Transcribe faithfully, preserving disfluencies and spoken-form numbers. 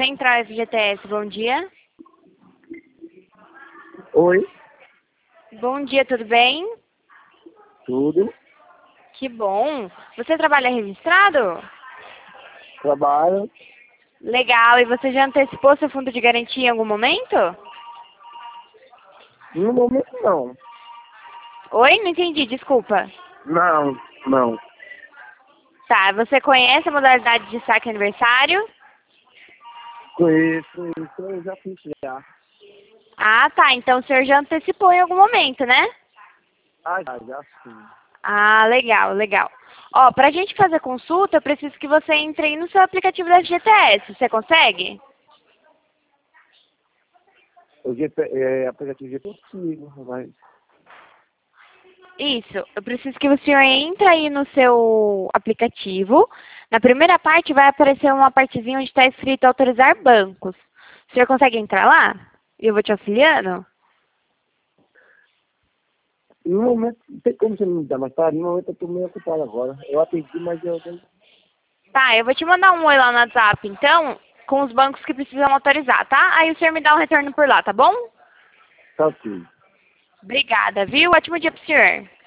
Central F G T S, bom dia. Oi, Bom dia, tudo bem? tudo. Que bom. Você trabalha registrado? Trabalho. Legal. E você já antecipou seu fundo de garantia em algum momento? No momento não. Oi? Não entendi, desculpa. Não, não. Tá, você conhece a modalidade de saque aniversário? Conheço, isso eu já fiz já. Ah, tá. Então o senhor já antecipou em algum momento, né? Ah, já, já sim. Ah, legal, legal. Ó, pra gente fazer consulta, eu preciso que você entre aí no seu aplicativo da F G T S. Você consegue? O G P, é, aplicativo G P eu consigo, mas Isso. Eu preciso que o senhor entre aí no seu aplicativo. Na primeira parte vai aparecer uma partezinha onde está escrito autorizar bancos. O senhor consegue entrar lá? E eu vou te auxiliando? no momento, não tem como você me dar mais tarde, no momento eu tô meio ocupado agora. Eu atendi, mas eu tenho. Tá, eu vou te mandar um oi lá no WhatsApp, então, com os bancos que precisam autorizar, tá? Aí o senhor me dá um retorno por lá, tá bom? Tá ok. Obrigada, viu? Ótimo dia pro senhor.